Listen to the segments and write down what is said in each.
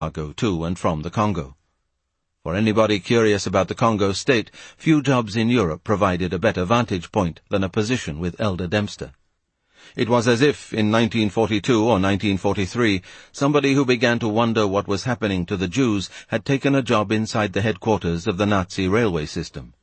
cargo to and from the Congo. For anybody curious about the Congo state, few jobs in Europe provided a better vantage point than a position with Elder Dempster. It was as if, in 1942 or 1943, somebody who began to wonder what was happening to the Jews had taken a job inside the headquarters of the Nazi railway system.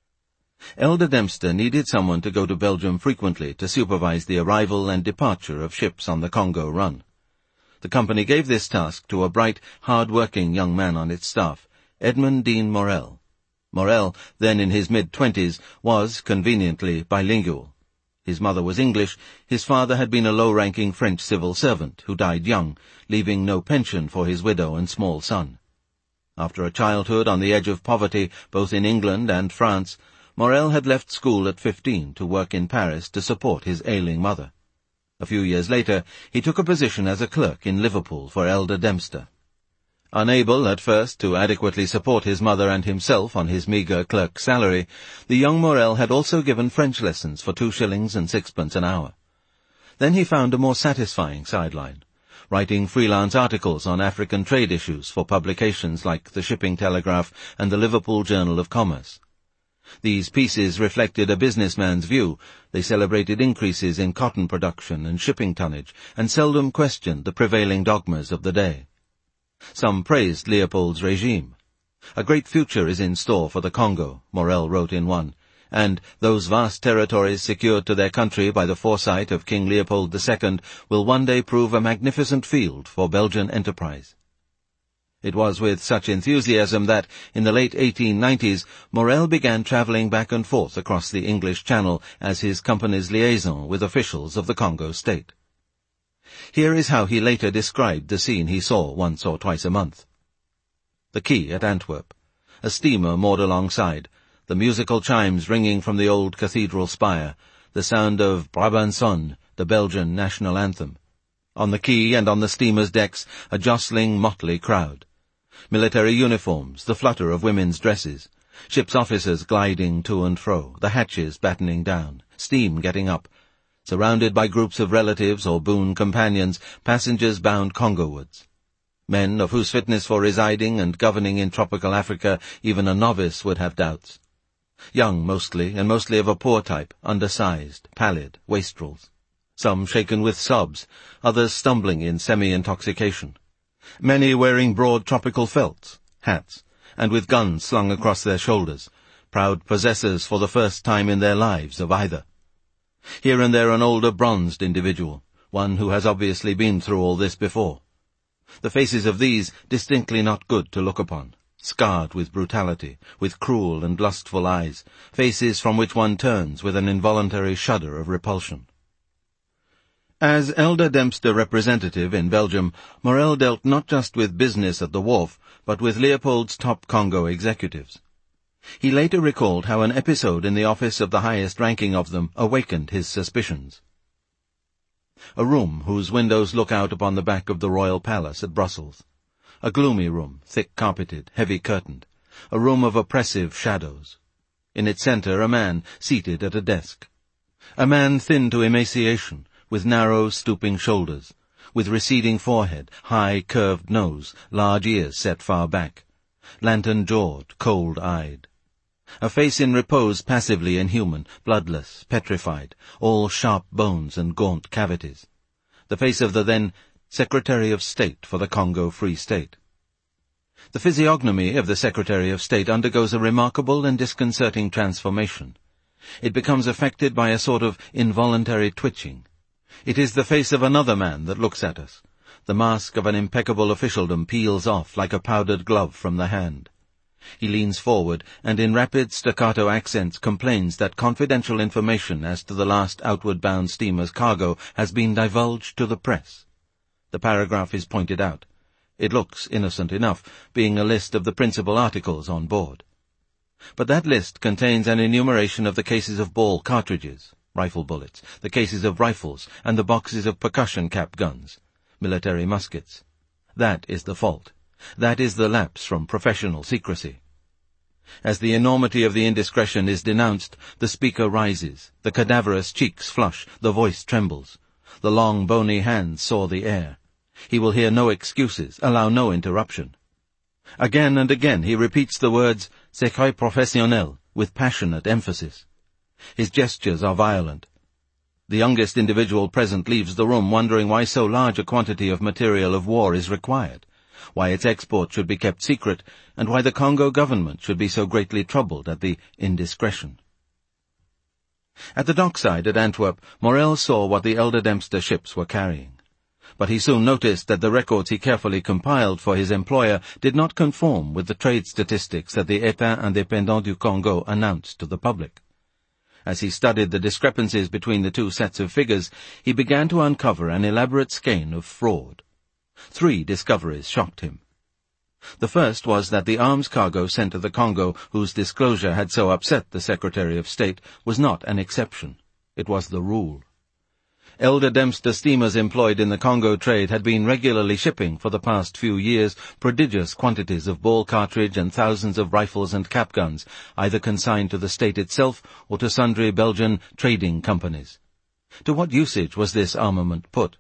Elder Dempster needed someone to go to Belgium frequently to supervise the arrival and departure of ships on the Congo run. The company gave this task to a bright, hard-working young man on its staff, Edmund Dean Morel. Morel, then in his mid-20s, was, conveniently, bilingual. His mother was English, his father had been a low-ranking French civil servant who died young, leaving no pension for his widow and small son. After a childhood on the edge of poverty, both in England and France, Morel had left school at 15 to work in Paris to support his ailing mother. A few years later, he took a position as a clerk in Liverpool for Elder Dempster. Unable, at first, to adequately support his mother and himself on his meagre clerk salary, the young Morel had also given French lessons for 2 shillings and 6pence an hour. Then he found a more satisfying sideline, writing freelance articles on African trade issues for publications like the Shipping Telegraph and the Liverpool Journal of Commerce. These pieces reflected a businessman's view. They celebrated increases in cotton production and shipping tonnage, and seldom questioned the prevailing dogmas of the day. Some praised Leopold's regime. A great future is in store for the Congo, Morel wrote in one, and those vast territories secured to their country by the foresight of King Leopold II will one day prove a magnificent field for Belgian enterprise. It was with such enthusiasm that, in the late 1890s, Morel began travelling back and forth across the English Channel as his company's liaison with officials of the Congo state. Here is how he later described the scene he saw once or twice a month. The quay at Antwerp. A steamer moored alongside, the musical chimes ringing from the old cathedral spire, the sound of Brabançon, the Belgian national anthem. On the quay and on the steamer's decks, a jostling, motley crowd. Military uniforms, the flutter of women's dresses, ship's officers gliding to and fro, the hatches battening down, steam getting up. Surrounded by groups of relatives or boon companions, passengers bound Congo-wards. Men of whose fitness for residing and governing in tropical Africa even a novice would have doubts. Young mostly, and mostly of a poor type, undersized, pallid, wastrels. Some shaken with sobs, others stumbling in semi-intoxication. Many wearing broad tropical felts, hats, and with guns slung across their shoulders, proud possessors for the first time in their lives of either. Here and there an older bronzed individual, one who has obviously been through all this before. The faces of these distinctly not good to look upon, scarred with brutality, with cruel and lustful eyes, faces from which one turns with an involuntary shudder of repulsion. As Elder Dempster representative in Belgium, Morel dealt not just with business at the wharf, but with Leopold's top Congo executives. He later recalled how an episode in the office of the highest ranking of them awakened his suspicions. A room whose windows look out upon the back of the royal palace at Brussels. A gloomy room, thick-carpeted, heavy-curtained. A room of oppressive shadows. In its center a man seated at a desk. A man thin to emaciation, with narrow, stooping shoulders, with receding forehead, high, curved nose, large ears set far back. Lantern-jawed, cold-eyed. A face in repose passively inhuman, bloodless, petrified, all sharp bones and gaunt cavities. The face of the then Secretary of State for the Congo Free State. The physiognomy of the Secretary of State undergoes a remarkable and disconcerting transformation. It becomes affected by a sort of involuntary twitching. It is the face of another man that looks at us. The mask of an impeccable officialdom peels off like a powdered glove from the hand. He leans forward and in rapid staccato accents complains that confidential information as to the last outward-bound steamer's cargo has been divulged to the press. The paragraph is pointed out. It looks innocent enough, being a list of the principal articles on board. But that list contains an enumeration of the cases of ball cartridges, rifle bullets, the cases of rifles, and the boxes of percussion cap guns, military muskets. That is the fault. That is the lapse from professional secrecy. As the enormity of the indiscretion is denounced, the speaker rises, the cadaverous cheeks flush, the voice trembles. The long, bony hands saw the air. He will hear no excuses, allow no interruption. Again and again he repeats the words secret professionnel with passionate emphasis. His gestures are violent. The youngest individual present leaves the room wondering why so large a quantity of material of war is required, why its export should be kept secret, and why the Congo government should be so greatly troubled at the indiscretion. At the dockside at Antwerp, Morel saw what the elder Dempster ships were carrying. But he soon noticed that the records he carefully compiled for his employer did not conform with the trade statistics that the État indépendant du Congo announced to the public. As he studied the discrepancies between the two sets of figures, he began to uncover an elaborate skein of fraud. 3 discoveries shocked him. The first was that the arms cargo sent to the Congo, whose disclosure had so upset the Secretary of State, was not an exception. It was the rule. Elder Dempster steamers employed in the Congo trade had been regularly shipping for the past few years prodigious quantities of ball cartridge and thousands of rifles and cap guns, either consigned to the state itself or to sundry Belgian trading companies. To what usage was this armament put?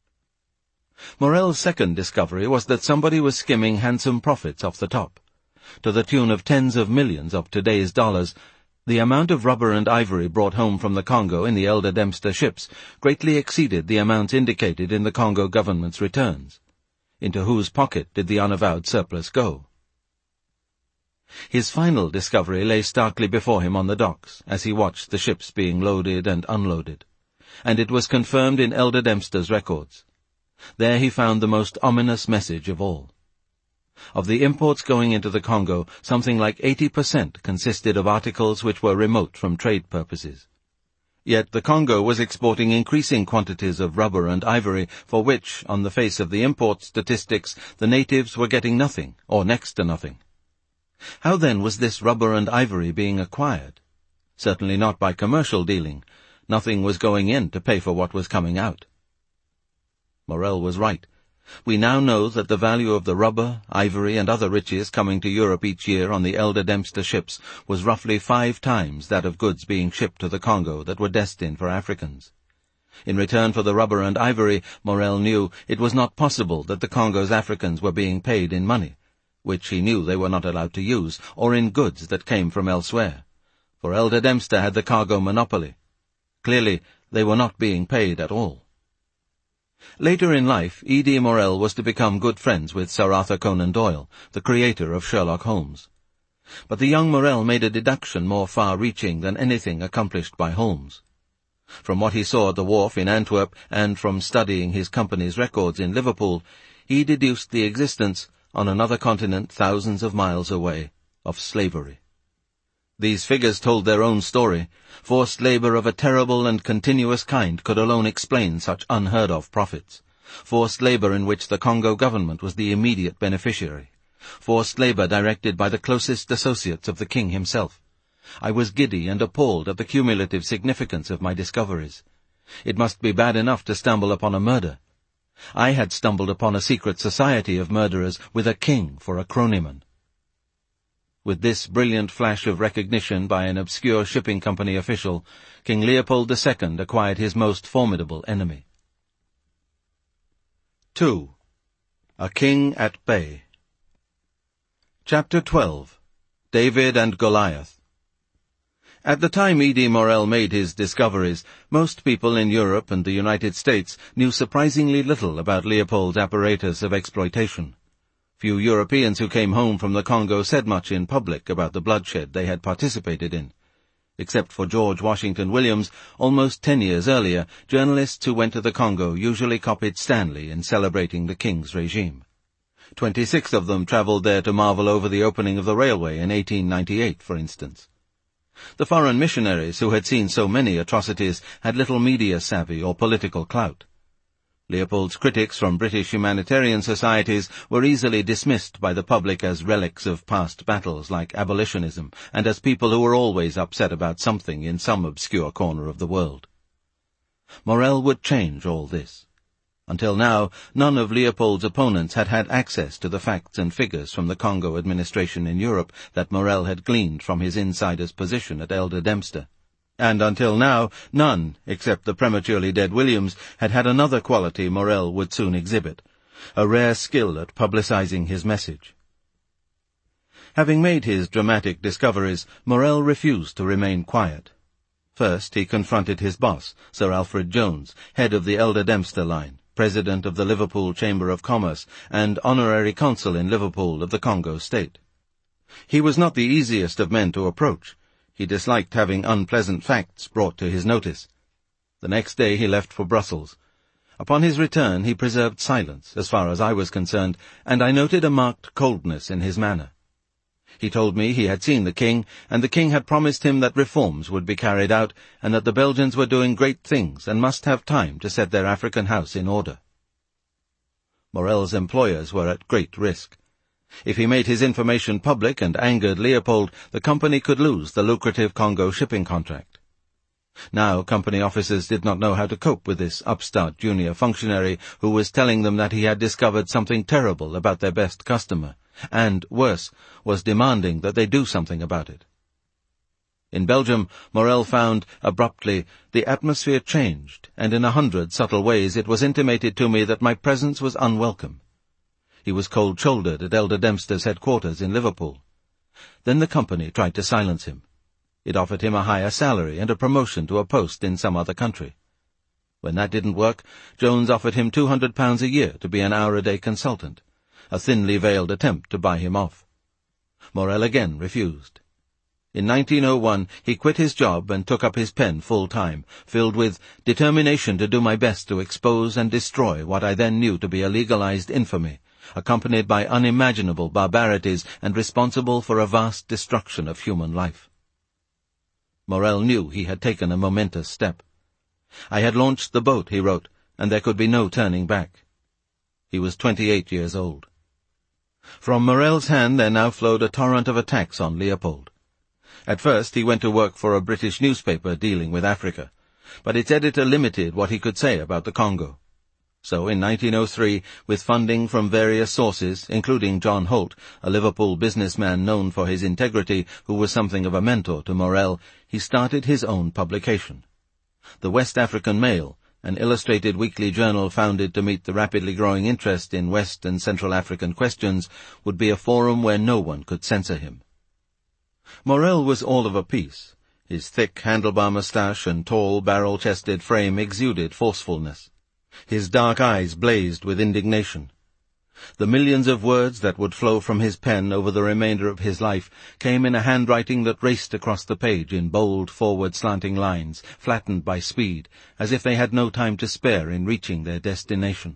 Morel's second discovery was that somebody was skimming handsome profits off the top. To the tune of tens of millions of today's dollars, the amount of rubber and ivory brought home from the Congo in the elder Dempster ships greatly exceeded the amounts indicated in the Congo government's returns. Into whose pocket did the unavowed surplus go? His final discovery lay starkly before him on the docks, as he watched the ships being loaded and unloaded, and it was confirmed in elder Dempster's records. There he found the most ominous message of all. Of the imports going into the Congo, something like 80% consisted of articles which were remote from trade purposes. Yet the Congo was exporting increasing quantities of rubber and ivory, for which, on the face of the import statistics, the natives were getting nothing, or next to nothing. How then was this rubber and ivory being acquired? Certainly not by commercial dealing. Nothing was going in to pay for what was coming out. Morel was right. We now know that the value of the rubber, ivory, and other riches coming to Europe each year on the elder Dempster ships was roughly 5 times that of goods being shipped to the Congo that were destined for Africans. In return for the rubber and ivory, Morel knew it was not possible that the Congo's Africans were being paid in money, which he knew they were not allowed to use, or in goods that came from elsewhere, for elder Dempster had the cargo monopoly. Clearly, they were not being paid at all. Later in life, E.D. Morel was to become good friends with Sir Arthur Conan Doyle, the creator of Sherlock Holmes. But the young Morel made a deduction more far-reaching than anything accomplished by Holmes. From what he saw at the wharf in Antwerp, and from studying his company's records in Liverpool, he deduced the existence, on another continent thousands of miles away, of slavery. These figures told their own story. Forced labor of a terrible and continuous kind could alone explain such unheard-of profits. Forced labor in which the Congo government was the immediate beneficiary. Forced labor directed by the closest associates of the king himself. I was giddy and appalled at the cumulative significance of my discoveries. It must be bad enough to stumble upon a murder. I had stumbled upon a secret society of murderers with a king for a cronyman. With this brilliant flash of recognition by an obscure shipping company official, King Leopold II acquired his most formidable enemy. 2. A King at Bay. Chapter 12. David and Goliath. At the time E.D. Morel made his discoveries, most people in Europe and the United States knew surprisingly little about Leopold's apparatus of exploitation. Few Europeans who came home from the Congo said much in public about the bloodshed they had participated in. Except for George Washington Williams, almost 10 years earlier, journalists who went to the Congo usually copied Stanley in celebrating the king's regime. 26 of them traveled there to marvel over the opening of the railway in 1898, for instance. The foreign missionaries who had seen so many atrocities had little media savvy or political clout. Leopold's critics from British humanitarian societies were easily dismissed by the public as relics of past battles like abolitionism, and as people who were always upset about something in some obscure corner of the world. Morel would change all this. Until now, none of Leopold's opponents had had access to the facts and figures from the Congo administration in Europe that Morel had gleaned from his insider's position at elder Dempster. And until now, none, except the prematurely dead Williams, had had another quality Morel would soon exhibit, a rare skill at publicizing his message. Having made his dramatic discoveries, Morel refused to remain quiet. First, he confronted his boss, Sir Alfred Jones, head of the Elder Dempster line, president of the Liverpool Chamber of Commerce, and honorary consul in Liverpool of the Congo State. He was not the easiest of men to approach. He disliked having unpleasant facts brought to his notice. The next day he left for Brussels. Upon his return he preserved silence, as far as I was concerned, and I noted a marked coldness in his manner. He told me he had seen the king, and the king had promised him that reforms would be carried out, and that the Belgians were doing great things and must have time to set their African house in order. Morel's employers were at great risk. If he made his information public and angered Leopold, the company could lose the lucrative Congo shipping contract. Now company officers did not know how to cope with this upstart junior functionary who was telling them that he had discovered something terrible about their best customer, and, worse, was demanding that they do something about it. In Belgium, Morel found, abruptly, the atmosphere changed, and in 100 subtle ways it was intimated to me that my presence was unwelcome. He was cold-shouldered at Elder Dempster's headquarters in Liverpool. Then the company tried to silence him. It offered him a higher salary and a promotion to a post in some other country. When that didn't work, Jones offered him £200 a year to be an hour-a-day consultant, a thinly veiled attempt to buy him off. Morel again refused. In 1901 he quit his job and took up his pen full-time, filled with determination to do my best to expose and destroy what I then knew to be a legalized infamy, accompanied by unimaginable barbarities and responsible for a vast destruction of human life. Morel knew he had taken a momentous step. I had launched the boat, he wrote, and there could be no turning back. He was 28 years old. From Morel's hand there now flowed a torrent of attacks on Leopold. At first he went to work for a British newspaper dealing with Africa, but its editor limited what he could say about the Congo. So in 1903, with funding from various sources, including John Holt, a Liverpool businessman known for his integrity, who was something of a mentor to Morel, he started his own publication. The West African Mail, an illustrated weekly journal founded to meet the rapidly growing interest in West and Central African questions, would be a forum where no one could censor him. Morel was all of a piece. His thick handlebar moustache and tall, barrel-chested frame exuded forcefulness. His dark eyes blazed with indignation. The millions of words that would flow from his pen over the remainder of his life came in a handwriting that raced across the page in bold, forward-slanting lines, flattened by speed, as if they had no time to spare in reaching their destination.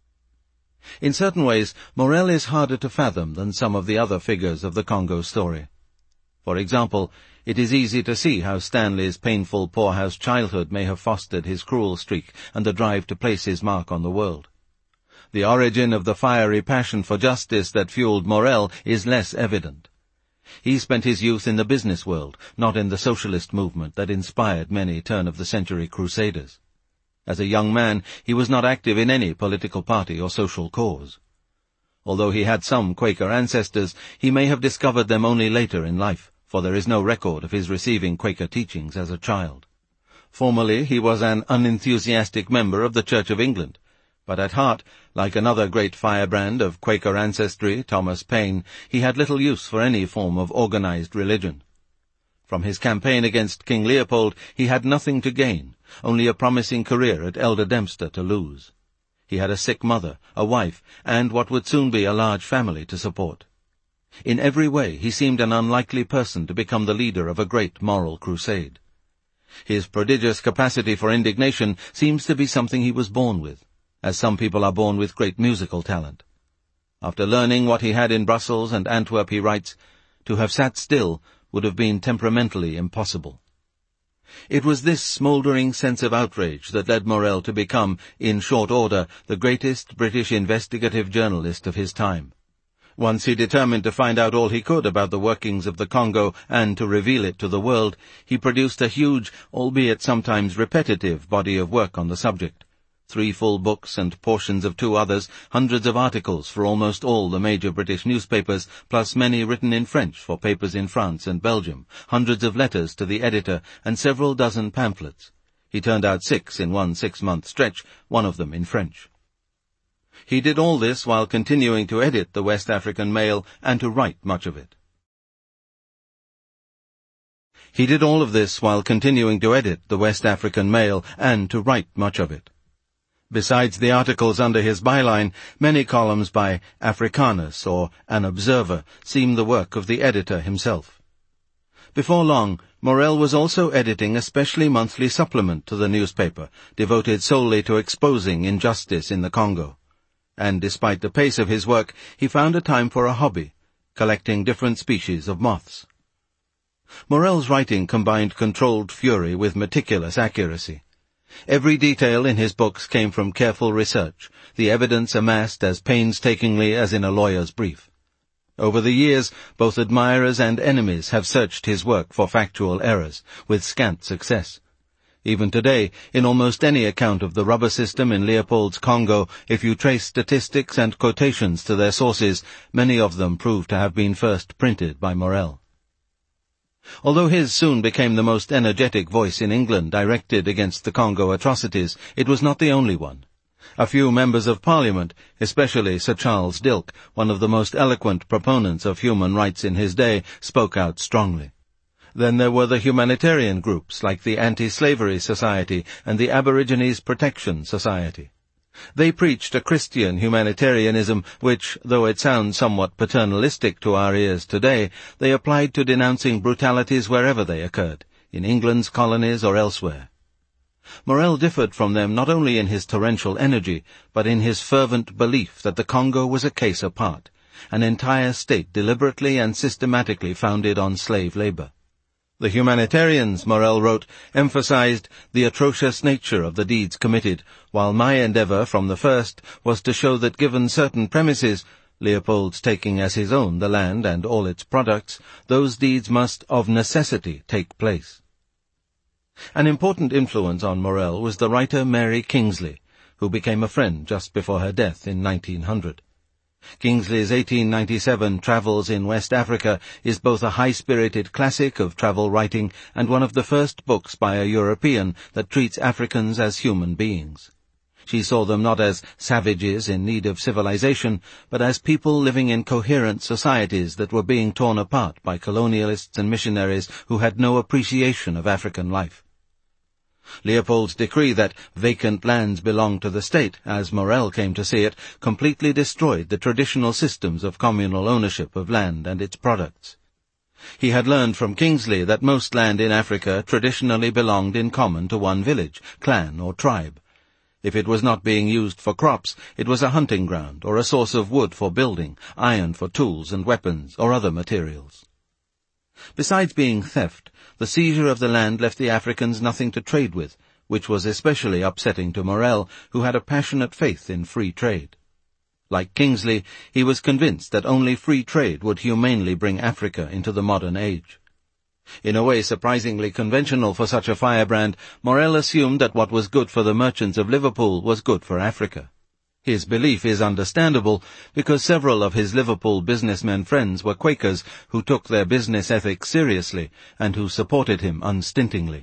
In certain ways, Morel is harder to fathom than some of the other figures of the Congo story. For example, it is easy to see how Stanley's painful poorhouse childhood may have fostered his cruel streak and the drive to place his mark on the world. The origin of the fiery passion for justice that fueled Morel is less evident. He spent his youth in the business world, not in the socialist movement that inspired many turn-of-the-century crusaders. As a young man, he was not active in any political party or social cause. Although he had some Quaker ancestors, he may have discovered them only later in life, for there is no record of his receiving Quaker teachings as a child. Formerly he was an unenthusiastic member of the Church of England, but at heart, like another great firebrand of Quaker ancestry, Thomas Paine, he had little use for any form of organized religion. From his campaign against King Leopold he had nothing to gain, only a promising career at Elder Dempster to lose. He had a sick mother, a wife, and what would soon be a large family to support. In every way he seemed an unlikely person to become the leader of a great moral crusade. His prodigious capacity for indignation seems to be something he was born with, as some people are born with great musical talent. After learning what he had in Brussels and Antwerp, he writes, to have sat still would have been temperamentally impossible. It was this smouldering sense of outrage that led Morel to become, in short order, the greatest British investigative journalist of his time. Once he determined to find out all he could about the workings of the Congo and to reveal it to the world, he produced a huge, albeit sometimes repetitive, body of work on the subject. 3 full books and portions of 2 others, hundreds of articles for almost all the major British newspapers, plus many written in French for papers in France and Belgium, hundreds of letters to the editor, and several dozen pamphlets. He turned out 6 in one 6-month stretch, one of them in French. He did all this while continuing to edit the West African Mail and to write much of it. He did all of this while continuing to edit the West African Mail and to write much of it. Besides the articles under his byline, many columns by Africanus or An Observer seem the work of the editor himself. Before long, Morel was also editing a specially monthly supplement to the newspaper, devoted solely to exposing injustice in the Congo. And despite the pace of his work, he found a time for a hobby, collecting different species of moths. Morel's writing combined controlled fury with meticulous accuracy. Every detail in his books came from careful research, the evidence amassed as painstakingly as in a lawyer's brief. Over the years, both admirers and enemies have searched his work for factual errors, with scant success. Even today, in almost any account of the rubber system in Leopold's Congo, if you trace statistics and quotations to their sources, many of them prove to have been first printed by Morel. Although his soon became the most energetic voice in England directed against the Congo atrocities, it was not the only one. A few members of Parliament, especially Sir Charles Dilke, one of the most eloquent proponents of human rights in his day, spoke out strongly. Then there were the humanitarian groups like the Anti-Slavery Society and the Aborigines Protection Society. They preached a Christian humanitarianism which, though it sounds somewhat paternalistic to our ears today, they applied to denouncing brutalities wherever they occurred, in England's colonies or elsewhere. Morel differed from them not only in his torrential energy, but in his fervent belief that the Congo was a case apart, an entire state deliberately and systematically founded on slave labor. The humanitarians, Morel wrote, emphasized the atrocious nature of the deeds committed, while my endeavor from the first was to show that given certain premises, Leopold's taking as his own the land and all its products, those deeds must of necessity take place. An important influence on Morel was the writer Mary Kingsley, who became a friend just before her death in 1900. Kingsley's 1897 Travels in West Africa is both a high-spirited classic of travel writing and one of the first books by a European that treats Africans as human beings. She saw them not as savages in need of civilization, but as people living in coherent societies that were being torn apart by colonialists and missionaries who had no appreciation of African life. Leopold's decree that vacant lands belonged to the state, as Morel came to see it, completely destroyed the traditional systems of communal ownership of land and its products. He had learned from Kingsley that most land in Africa traditionally belonged in common to one village, clan, or tribe. If it was not being used for crops, it was a hunting ground or a source of wood for building, iron for tools and weapons, or other materials. Besides being theft, the seizure of the land left the Africans nothing to trade with, which was especially upsetting to Morel, who had a passionate faith in free trade. Like Kingsley, he was convinced that only free trade would humanely bring Africa into the modern age. In a way surprisingly conventional for such a firebrand, Morel assumed that what was good for the merchants of Liverpool was good for Africa. His belief is understandable because several of his Liverpool businessmen friends were Quakers who took their business ethics seriously and who supported him unstintingly.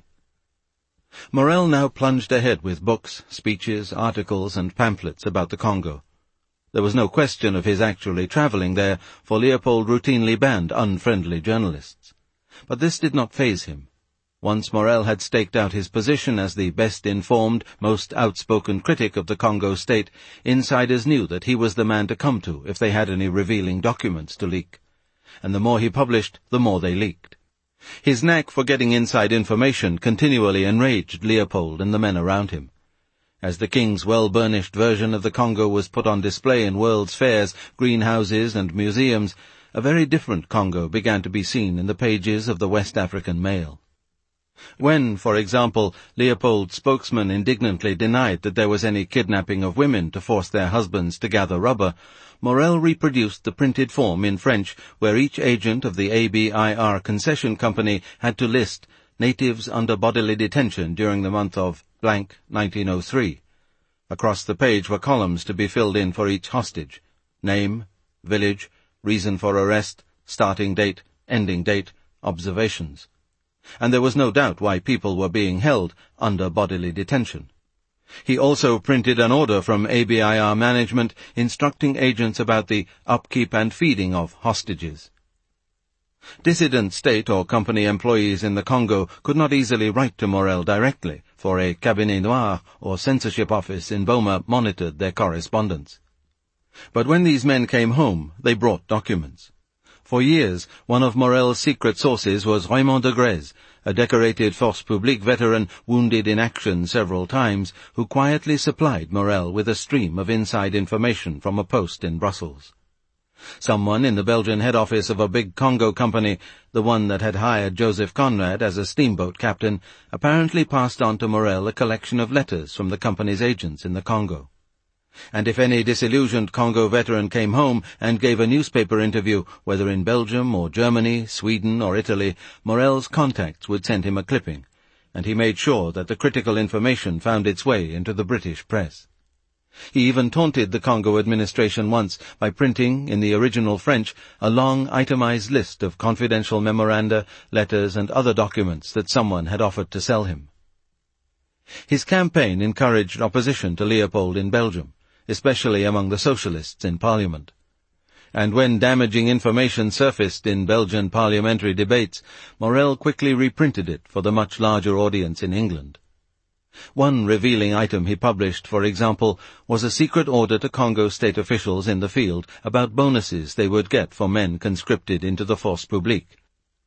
Morel now plunged ahead with books, speeches, articles, and pamphlets about the Congo. There was no question of his actually traveling there, for Leopold routinely banned unfriendly journalists. But this did not faze him. Once Morel had staked out his position as the best-informed, most outspoken critic of the Congo state, insiders knew that he was the man to come to if they had any revealing documents to leak. And the more he published, the more they leaked. His knack for getting inside information continually enraged Leopold and the men around him. As the king's well-burnished version of the Congo was put on display in world's fairs, greenhouses, and museums, a very different Congo began to be seen in the pages of the West African Mail. When, for example, Leopold's spokesman indignantly denied that there was any kidnapping of women to force their husbands to gather rubber, Morel reproduced the printed form in French where each agent of the ABIR concession company had to list natives under bodily detention during the month of blank 1903. Across the page were columns to be filled in for each hostage: name, village, reason for arrest, starting date, ending date, observations. And there was no doubt why people were being held under bodily detention. He also printed an order from ABIR management instructing agents about the upkeep and feeding of hostages. Dissident state or company employees in the Congo could not easily write to Morel directly, for a cabinet noir or censorship office in Boma monitored their correspondence. But when these men came home, they brought documents. For years, one of Morel's secret sources was Raymond de Grez, a decorated Force Publique veteran wounded in action several times, who quietly supplied Morel with a stream of inside information from a post in Brussels. Someone in the Belgian head office of a big Congo company, the one that had hired Joseph Conrad as a steamboat captain, apparently passed on to Morel a collection of letters from the company's agents in the Congo. And if any disillusioned Congo veteran came home and gave a newspaper interview, whether in Belgium or Germany, Sweden or Italy, Morel's contacts would send him a clipping, and he made sure that the critical information found its way into the British press. He even taunted the Congo administration once by printing, in the original French, a long itemized list of confidential memoranda, letters and other documents that someone had offered to sell him. His campaign encouraged opposition to Leopold in Belgium, especially among the socialists in Parliament. And when damaging information surfaced in Belgian parliamentary debates, Morel quickly reprinted it for the much larger audience in England. One revealing item he published, for example, was a secret order to Congo state officials in the field about bonuses they would get for men conscripted into the Force Publique.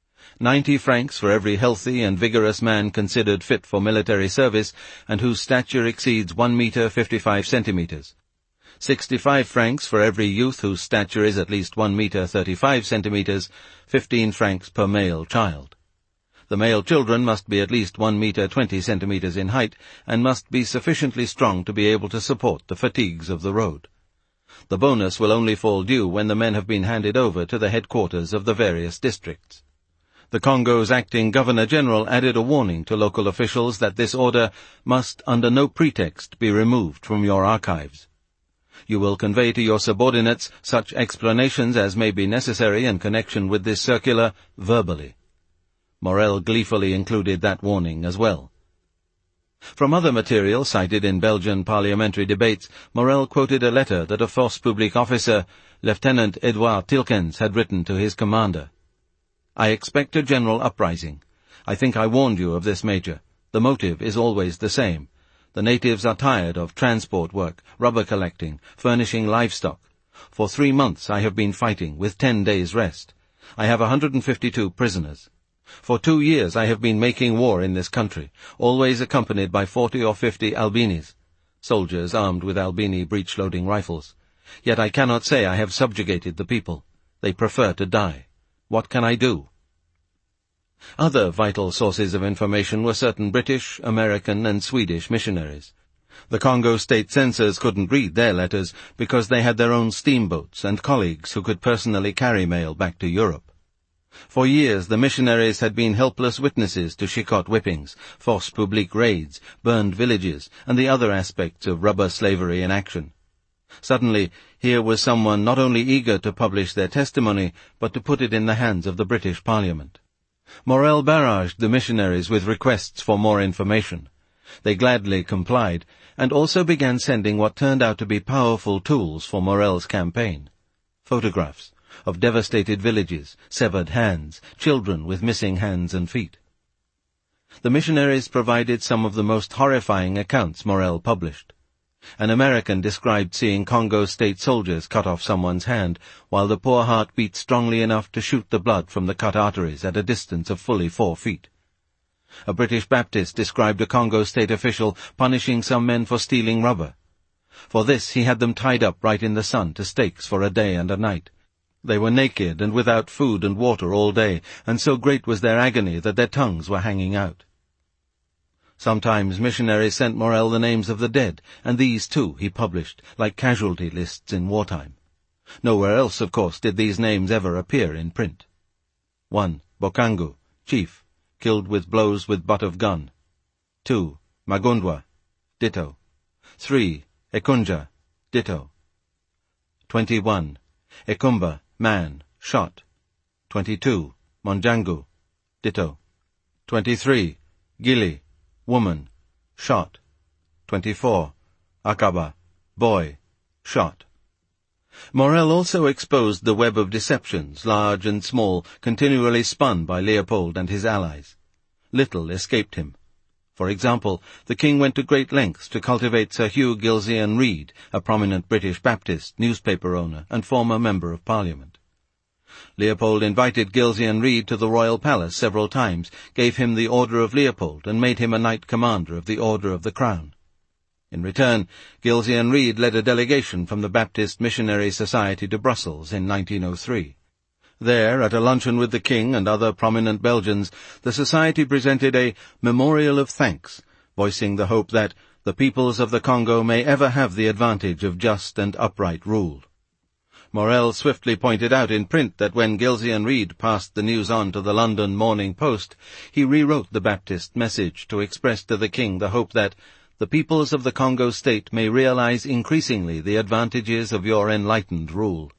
90 francs for every healthy and vigorous man considered fit for military service and whose stature exceeds 1 meter 55 centimeters. 65 francs for every youth whose stature is at least 1 meter 35 centimeters, 15 francs per male child. The male children must be at least 1 meter 20 centimeters in height and must be sufficiently strong to be able to support the fatigues of the road. The bonus will only fall due when the men have been handed over to the headquarters of the various districts. The Congo's acting Governor-General added a warning to local officials that this order must under no pretext be removed from your archives. You will convey to your subordinates such explanations as may be necessary in connection with this circular verbally. Morel gleefully included that warning as well. From other material cited in Belgian parliamentary debates, Morel quoted a letter that a Force Publique officer, Lieutenant Edouard Tilkens, had written to his commander. I expect a general uprising. I think I warned you of this, Major. The motive is always the same. The natives are tired of transport work, rubber collecting, furnishing livestock. For 3 months I have been fighting, with 10 days' rest. I have 152 prisoners. For 2 years I have been making war in this country, always accompanied by 40 or 50 Albinis, soldiers armed with Albini breech-loading rifles. Yet I cannot say I have subjugated the people. They prefer to die. What can I do? Other vital sources of information were certain British, American and Swedish missionaries. The Congo state censors couldn't read their letters because they had their own steamboats and colleagues who could personally carry mail back to Europe. For years the missionaries had been helpless witnesses to Chicotte whippings, Force Publique raids, burned villages, and the other aspects of rubber slavery in action. Suddenly, here was someone not only eager to publish their testimony, but to put it in the hands of the British Parliament. Morel barraged the missionaries with requests for more information. They gladly complied, and also began sending what turned out to be powerful tools for Morel's campaign. Photographs of devastated villages, severed hands, children with missing hands and feet. The missionaries provided some of the most horrifying accounts Morel published. An American described seeing Congo state soldiers cut off someone's hand, while the poor heart beat strongly enough to shoot the blood from the cut arteries at a distance of fully 4 feet. A British Baptist described a Congo state official punishing some men for stealing rubber. For this he had them tied up right in the sun to stakes for a day and a night. They were naked and without food and water all day, and so great was their agony that their tongues were hanging out. Sometimes missionaries sent Morel the names of the dead, and these, too, he published, like casualty lists in wartime. Nowhere else, of course, did these names ever appear in print. 1. Bokangu, chief, killed with blows with butt of gun. 2. Magundwa, ditto. 3. Ekunja, ditto. 21. Ekumba, man, shot. 22. Monjangu, ditto. 23. Gili, woman, shot. 24. Aqaba, boy, shot. Morel also exposed the web of deceptions, large and small, continually spun by Leopold and his allies. Little escaped him. For example, the king went to great lengths to cultivate Sir Hugh Gilzean Reed, a prominent British Baptist, newspaper owner, and former Member of Parliament. Leopold invited Gilzean Reed to the royal palace several times, gave him the Order of Leopold, and made him a Knight Commander of the Order of the Crown. In return, Gilzean Reed led a delegation from the Baptist Missionary Society to Brussels in 1903. There, at a luncheon with the king and other prominent Belgians, the society presented a memorial of thanks, voicing the hope that the peoples of the Congo may ever have the advantage of just and upright rule. Morel swiftly pointed out in print that when Gilzean Reed passed the news on to the London Morning Post, he rewrote the Baptist message to express to the king the hope that the peoples of the Congo state may realize increasingly the advantages of your enlightened rule.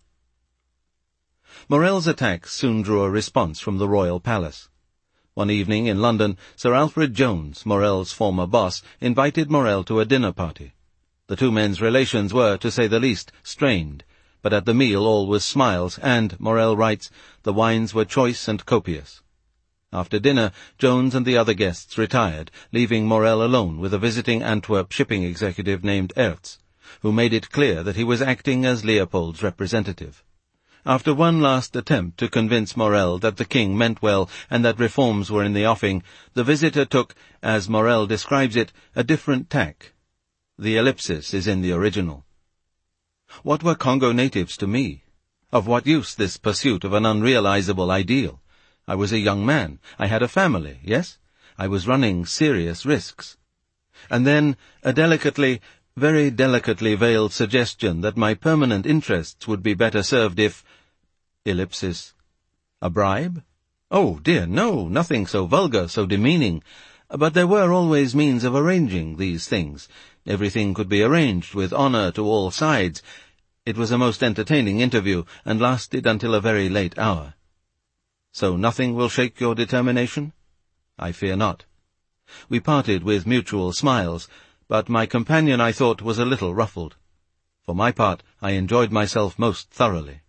Morel's attacks soon drew a response from the royal palace. One evening in London, Sir Alfred Jones, Morel's former boss, invited Morel to a dinner party. The two men's relations were, to say the least, strained, but at the meal all was smiles, and, Morel writes, the wines were choice and copious. After dinner, Jones and the other guests retired, leaving Morel alone with a visiting Antwerp shipping executive named Ertz, who made it clear that he was acting as Leopold's representative. After one last attempt to convince Morel that the king meant well and that reforms were in the offing, the visitor took, as Morel describes it, a different tack. The ellipsis is in the original. What were Congo natives to me? Of what use this pursuit of an unrealizable ideal? I was a young man. I had a family, yes? I was running serious risks. And then a very delicately veiled suggestion that my permanent interests would be better served if... ellipsis. A bribe? Oh, dear, no, nothing so vulgar, so demeaning. But there were always means of arranging these things. Everything could be arranged with honor to all sides. It was a most entertaining interview, and lasted until a very late hour. So nothing will shake your determination? I fear not. We parted with mutual smiles, but my companion, I thought, was a little ruffled. For my part, I enjoyed myself most thoroughly.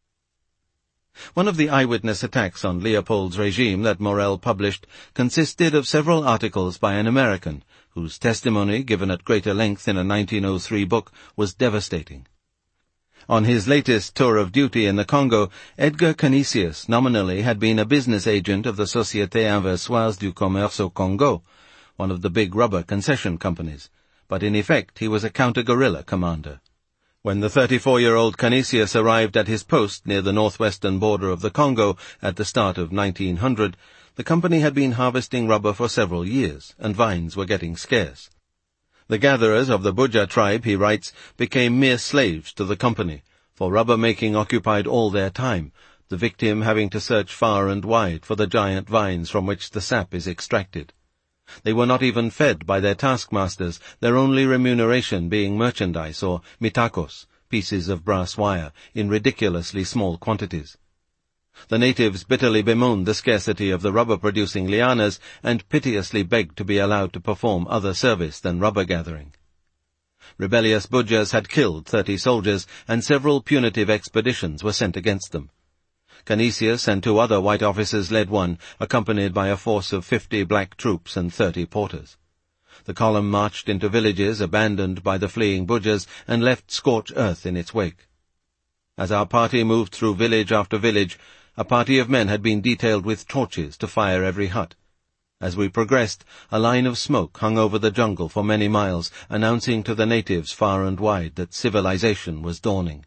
One of the eyewitness attacks on Leopold's regime that Morel published consisted of several articles by an American, whose testimony, given at greater length in a 1903 book, was devastating. On his latest tour of duty in the Congo, Edgar Canisius nominally had been a business agent of the Société Inversoise du Commerce au Congo, one of the big rubber concession companies, but in effect he was a counter-guerrilla commander. When the 34-year-old Canisius arrived at his post near the northwestern border of the Congo at the start of 1900, the company had been harvesting rubber for several years, and vines were getting scarce. The gatherers of the Buja tribe, he writes, became mere slaves to the company, for rubber-making occupied all their time, the victim having to search far and wide for the giant vines from which the sap is extracted. They were not even fed by their taskmasters, their only remuneration being merchandise or mitakos, pieces of brass wire, in ridiculously small quantities. The natives bitterly bemoaned the scarcity of the rubber-producing lianas and piteously begged to be allowed to perform other service than rubber gathering. Rebellious Bujas had killed 30 soldiers, and several punitive expeditions were sent against them. Canisius and 2 other white officers led one, accompanied by a force of 50 black troops and 30 porters. The column marched into villages abandoned by the fleeing Bujas and left scorched earth in its wake. As our party moved through village after village, a party of men had been detailed with torches to fire every hut. As we progressed, a line of smoke hung over the jungle for many miles, announcing to the natives far and wide that civilization was dawning.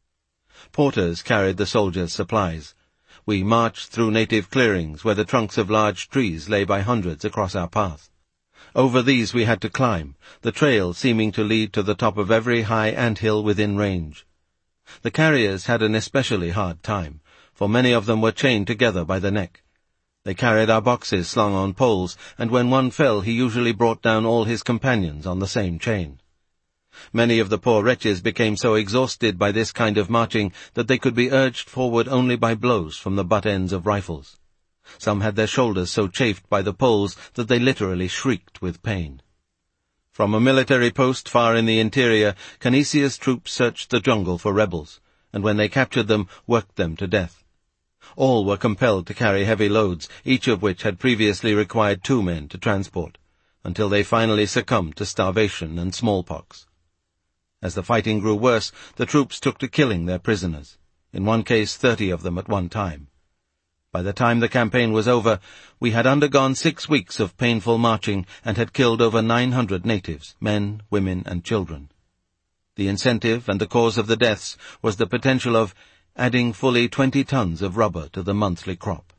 Porters carried the soldiers' supplies. We marched through native clearings where the trunks of large trees lay by hundreds across our path. Over these we had to climb, the trail seeming to lead to the top of every high anthill within range. The carriers had an especially hard time, for many of them were chained together by the neck. They carried our boxes slung on poles, and when one fell he usually brought down all his companions on the same chain. Many of the poor wretches became so exhausted by this kind of marching that they could be urged forward only by blows from the butt ends of rifles. Some had their shoulders so chafed by the poles that they literally shrieked with pain. From a military post far in the interior, Canisius troops searched the jungle for rebels, and when they captured them, worked them to death. All were compelled to carry heavy loads, each of which had previously required 2 men to transport, until they finally succumbed to starvation and smallpox. As the fighting grew worse, the troops took to killing their prisoners, in one case 30 of them at one time. By the time the campaign was over, we had undergone 6 weeks of painful marching and had killed over 900 natives, men, women, and children. The incentive and the cause of the deaths was the potential of adding fully 20 tons of rubber to the monthly crop.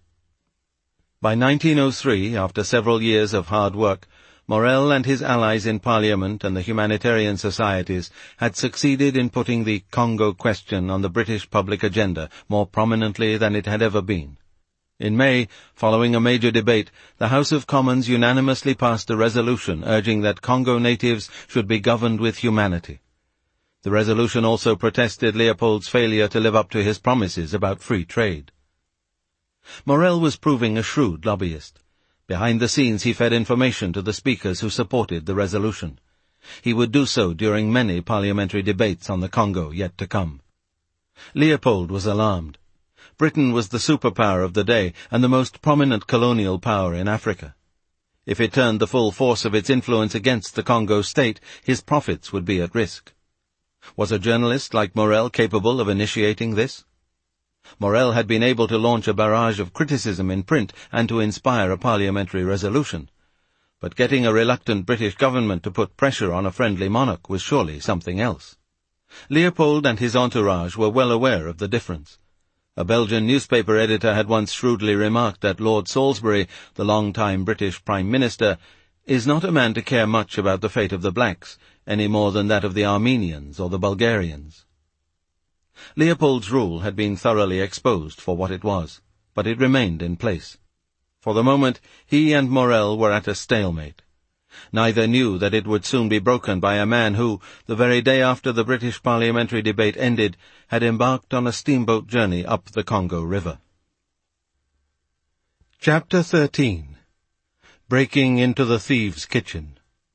By 1903, after several years of hard work, Morel and his allies in Parliament and the humanitarian societies had succeeded in putting the Congo question on the British public agenda more prominently than it had ever been. In May, following a major debate, the House of Commons unanimously passed a resolution urging that Congo natives should be governed with humanity. The resolution also protested Leopold's failure to live up to his promises about free trade. Morel was proving a shrewd lobbyist. Behind the scenes he fed information to the speakers who supported the resolution. He would do so during many parliamentary debates on the Congo yet to come. Leopold was alarmed. Britain was the superpower of the day and the most prominent colonial power in Africa. If it turned the full force of its influence against the Congo state, his profits would be at risk. Was a journalist like Morel capable of initiating this? Morel had been able to launch a barrage of criticism in print and to inspire a parliamentary resolution. But getting a reluctant British government to put pressure on a friendly monarch was surely something else. Leopold and his entourage were well aware of the difference. A Belgian newspaper editor had once shrewdly remarked that Lord Salisbury, the long-time British Prime Minister, is not a man to care much about the fate of the blacks, any more than that of the Armenians or the Bulgarians. Leopold's rule had been thoroughly exposed for what it was, but it remained in place. For the moment, he and Morel were at a stalemate. Neither knew that it would soon be broken by a man who, the very day after the British parliamentary debate ended, had embarked on a steamboat journey up the Congo River. Chapter 13. Breaking into the Thieves' Kitchen.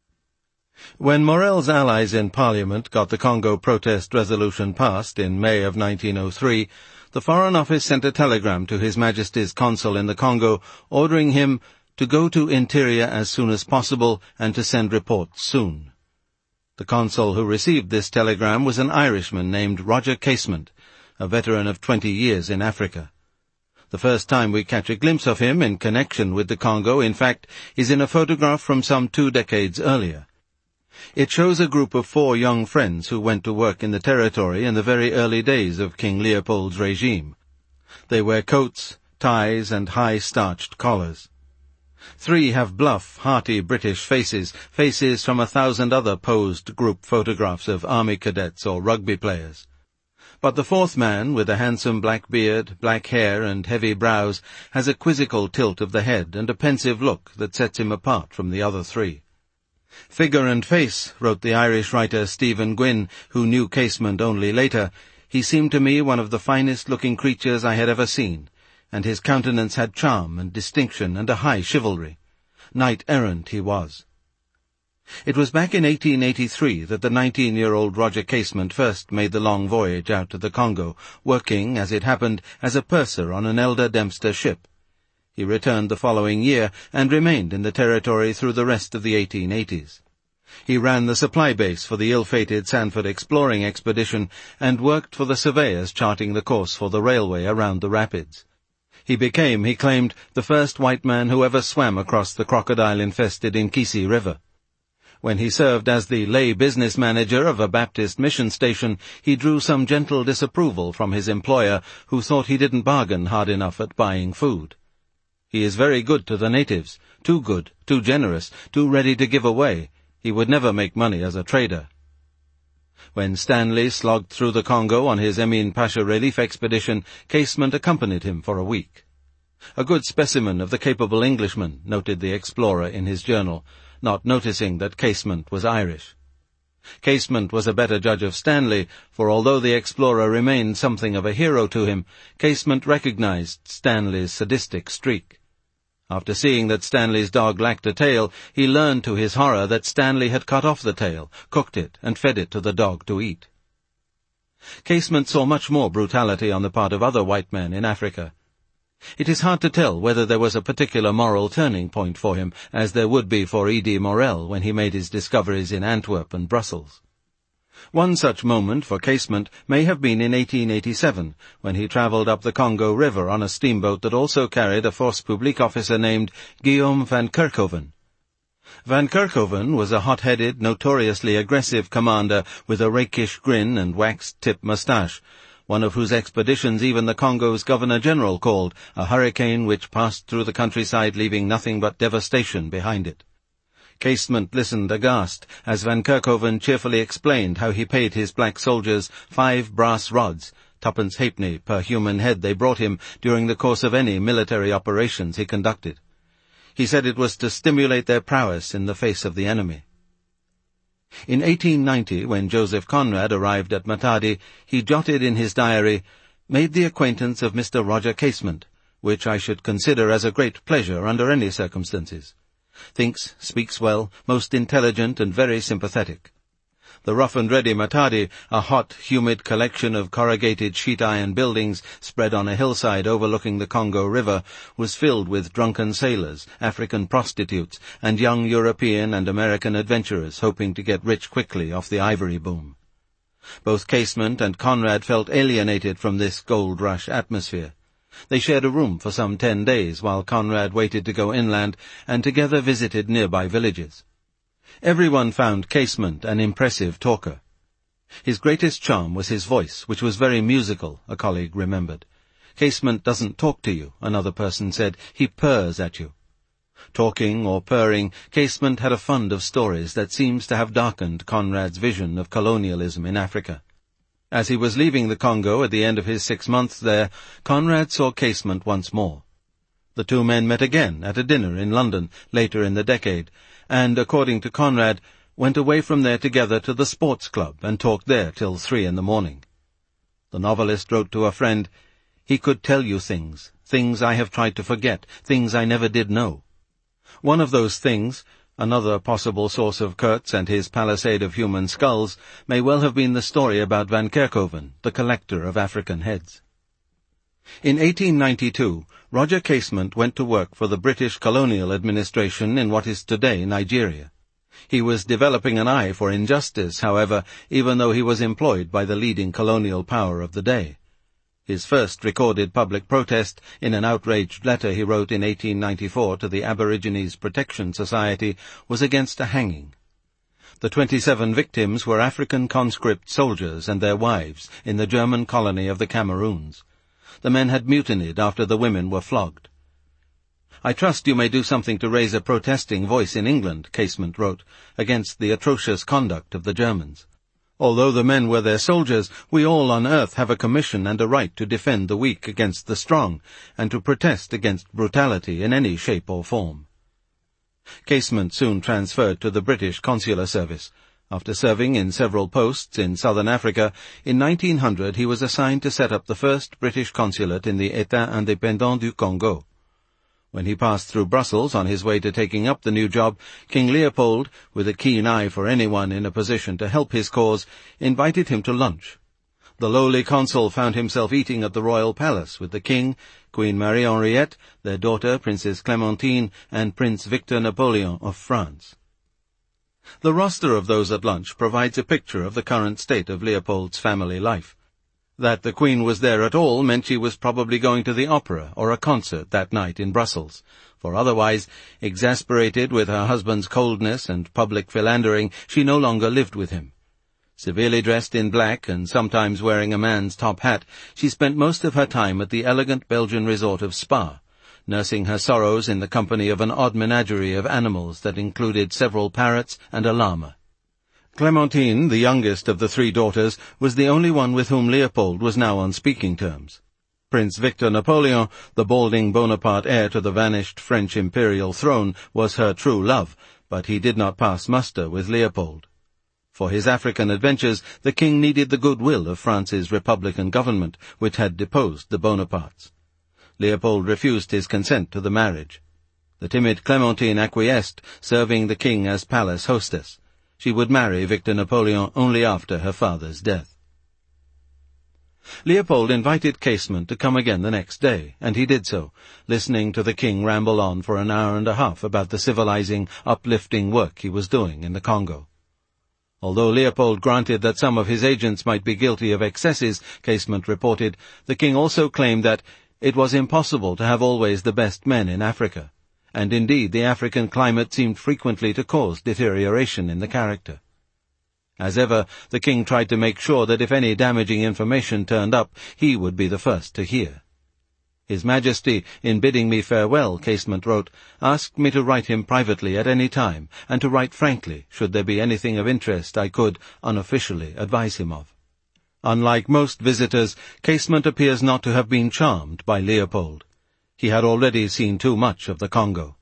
When Morel's allies in Parliament got the Congo protest resolution passed in May of 1903, the Foreign Office sent a telegram to His Majesty's consul in the Congo ordering him to go to Interior as soon as possible and to send reports soon. The consul who received this telegram was an Irishman named Roger Casement, a veteran of 20 years in Africa. The first time we catch a glimpse of him in connection with the Congo, in fact, is in a photograph from some 2 decades earlier. It shows a group of 4 young friends who went to work in the territory in the very early days of King Leopold's regime. They wear coats, ties, and high-starched collars. 3 have bluff, hearty British faces from 1,000 other posed group photographs of army cadets or rugby players. But the 4th man, with a handsome black beard, black hair, and heavy brows, has a quizzical tilt of the head and a pensive look that sets him apart from the other 3. "Figure and face," wrote the Irish writer Stephen Gwynn, who knew Casement only later, "he seemed to me one of the finest-looking creatures I had ever seen, and his countenance had charm and distinction and a high chivalry. Knight-errant he was." It was back in 1883 that the 19-year-old Roger Casement first made the long voyage out to the Congo, working, as it happened, as a purser on an Elder Dempster ship. He returned the following year and remained in the territory through the rest of the 1880s. He ran the supply base for the ill-fated Sanford exploring expedition and worked for the surveyors charting the course for the railway around the rapids. He became, he claimed, the first white man who ever swam across the crocodile-infested Nkisi River. When he served as the lay business manager of a Baptist mission station, he drew some gentle disapproval from his employer, who thought he didn't bargain hard enough at buying food. "He is very good to the natives, too good, too generous, too ready to give away. He would never make money as a trader." When Stanley slogged through the Congo on his Emin Pasha relief expedition, Casement accompanied him for a week. "A good specimen of the capable Englishman," noted the explorer in his journal, not noticing that Casement was Irish. Casement was a better judge of Stanley, for although the explorer remained something of a hero to him, Casement recognized Stanley's sadistic streak. After seeing that Stanley's dog lacked a tail, he learned to his horror that Stanley had cut off the tail, cooked it, and fed it to the dog to eat. Casement saw much more brutality on the part of other white men in Africa. It is hard to tell whether there was a particular moral turning point for him, as there would be for E.D. Morel when he made his discoveries in Antwerp and Brussels. One such moment for Casement may have been in 1887, when he travelled up the Congo River on a steamboat that also carried a Force Publique officer named Guillaume van Kerkhoven. Van Kerkhoven was a hot-headed, notoriously aggressive commander with a rakish grin and waxed-tip moustache, one of whose expeditions even the Congo's Governor-General called a hurricane which passed through the countryside leaving nothing but devastation behind it. Casement listened aghast as Van Kerkhoven cheerfully explained how he paid his black soldiers 5 brass rods, 2 halfpenny per human head they brought him during the course of any military operations he conducted. He said it was to stimulate their prowess in the face of the enemy. In 1890, when Joseph Conrad arrived at Matadi, he jotted in his diary, "Made the acquaintance of Mr. Roger Casement, which I should consider as a great pleasure under any circumstances. Thinks, speaks well, most intelligent and very sympathetic." The rough-and-ready Matadi, a hot, humid collection of corrugated sheet-iron buildings spread on a hillside overlooking the Congo River, was filled with drunken sailors, African prostitutes, and young European and American adventurers hoping to get rich quickly off the ivory boom. Both Casement and Conrad felt alienated from this gold-rush atmosphere. They shared a room for some 10 days while Conrad waited to go inland, and together visited nearby villages. Everyone found Casement an impressive talker. His greatest charm was his voice, which was very musical, a colleague remembered. "Casement doesn't talk to you," another person said. "He purrs at you." Talking or purring, Casement had a fund of stories that seems to have darkened Conrad's vision of colonialism in Africa. As he was leaving the Congo at the end of his 6 months there, Conrad saw Casement once more. The two men met again at a dinner in London later in the decade, and, according to Conrad, went away from there together to the sports club and talked there till 3 in the morning. The novelist wrote to a friend, "He could tell you things I have tried to forget, things I never did know." One of those things, another possible source of Kurtz and his palisade of human skulls, may well have been the story about Van Kerkhoven, the collector of African heads. In 1892, Roger Casement went to work for the British colonial administration in what is today Nigeria. He was developing an eye for injustice, however, even though he was employed by the leading colonial power of the day. His first recorded public protest, in an outraged letter he wrote in 1894 to the Aborigines Protection Society, was against a hanging. The 27 victims were African conscript soldiers and their wives in the German colony of the Cameroons. The men had mutinied after the women were flogged. "I trust you may do something to raise a protesting voice in England," Casement wrote, "against the atrocious conduct of the Germans. Although the men were their soldiers, we all on earth have a commission and a right to defend the weak against the strong, and to protest against brutality in any shape or form." Casement soon transferred to the British consular service. After serving in several posts in southern Africa, in 1900 he was assigned to set up the first British consulate in the État indépendant du Congo. When he passed through Brussels on his way to taking up the new job, King Leopold, with a keen eye for anyone in a position to help his cause, invited him to lunch. The lowly consul found himself eating at the royal palace with the king, Queen Marie-Henriette, their daughter Princess Clémentine, and Prince Victor Napoleon of France. The roster of those at lunch provides a picture of the current state of Leopold's family life. That the Queen was there at all meant she was probably going to the opera or a concert that night in Brussels, for otherwise, exasperated with her husband's coldness and public philandering, she no longer lived with him. Severely dressed in black and sometimes wearing a man's top hat, she spent most of her time at the elegant Belgian resort of Spa, nursing her sorrows in the company of an odd menagerie of animals that included several parrots and a llama. Clémentine, the youngest of the 3 daughters, was the only one with whom Leopold was now on speaking terms. Prince Victor Napoleon, the balding Bonaparte heir to the vanished French imperial throne, was her true love, but he did not pass muster with Leopold. For his African adventures, the king needed the goodwill of France's republican government, which had deposed the Bonapartes. Leopold refused his consent to the marriage. The timid Clementine acquiesced, serving the king as palace hostess. She would marry Victor Napoleon only after her father's death. Leopold invited Casement to come again the next day, and he did so, listening to the king ramble on for an hour and a half about the civilizing, uplifting work he was doing in the Congo. Although Leopold granted that some of his agents might be guilty of excesses, Casement reported, the king also claimed that it was impossible to have always the best men in Africa, and indeed the African climate seemed frequently to cause deterioration in the character. As ever, the king tried to make sure that if any damaging information turned up, he would be the first to hear. His Majesty, in bidding me farewell, Casement wrote, asked me to write him privately at any time, and to write frankly, should there be anything of interest I could, unofficially, advise him of. Unlike most visitors, Casement appears not to have been charmed by Leopold. He had already seen too much of the Congo.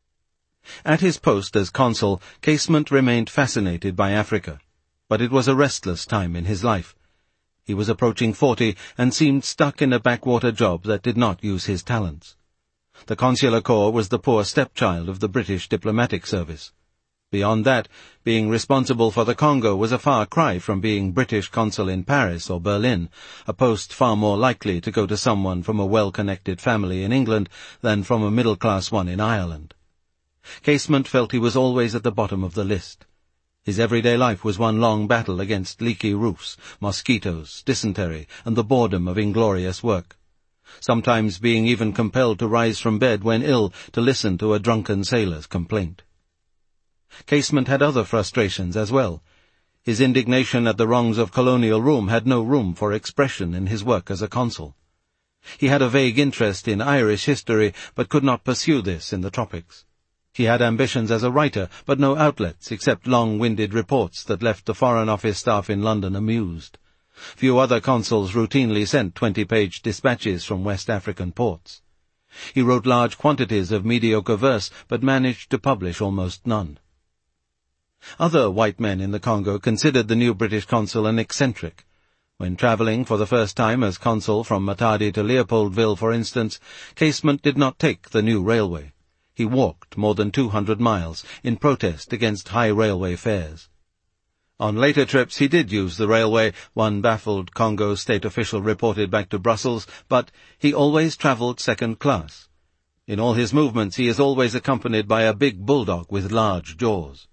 At his post as consul, Casement remained fascinated by Africa, but it was a restless time in his life. He was approaching 40 and seemed stuck in a backwater job that did not use his talents. The consular corps was the poor stepchild of the British diplomatic service. Beyond that, being responsible for the Congo was a far cry from being British consul in Paris or Berlin, a post far more likely to go to someone from a well-connected family in England than from a middle-class one in Ireland. Casement felt he was always at the bottom of the list. His everyday life was one long battle against leaky roofs, mosquitoes, dysentery, and the boredom of inglorious work, sometimes being even compelled to rise from bed when ill to listen to a drunken sailor's complaint. Casement had other frustrations as well. His indignation at the wrongs of colonial rule had no room for expression in his work as a consul. He had a vague interest in Irish history, but could not pursue this in the tropics. He had ambitions as a writer, but no outlets except long-winded reports that left the Foreign Office staff in London amused. Few other consuls routinely sent 20-page dispatches from West African ports. He wrote large quantities of mediocre verse, but managed to publish almost none. Other white men in the Congo considered the new British consul an eccentric. When travelling for the first time as consul from Matadi to Leopoldville, for instance, Casement did not take the new railway. He walked more than 200 miles in protest against high railway fares. On later trips he did use the railway, one baffled Congo state official reported back to Brussels, but he always travelled second class. In all his movements he is always accompanied by a big bulldog with large jaws.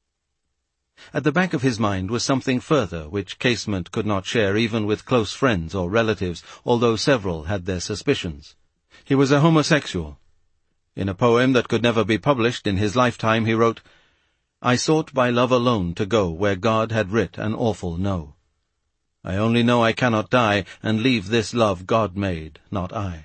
At the back of his mind was something further which Casement could not share even with close friends or relatives, although several had their suspicions. He was a homosexual. In a poem that could never be published in his lifetime he wrote, I sought by love alone to go where God had writ an awful no. I only know I cannot die and leave this love God made, not I.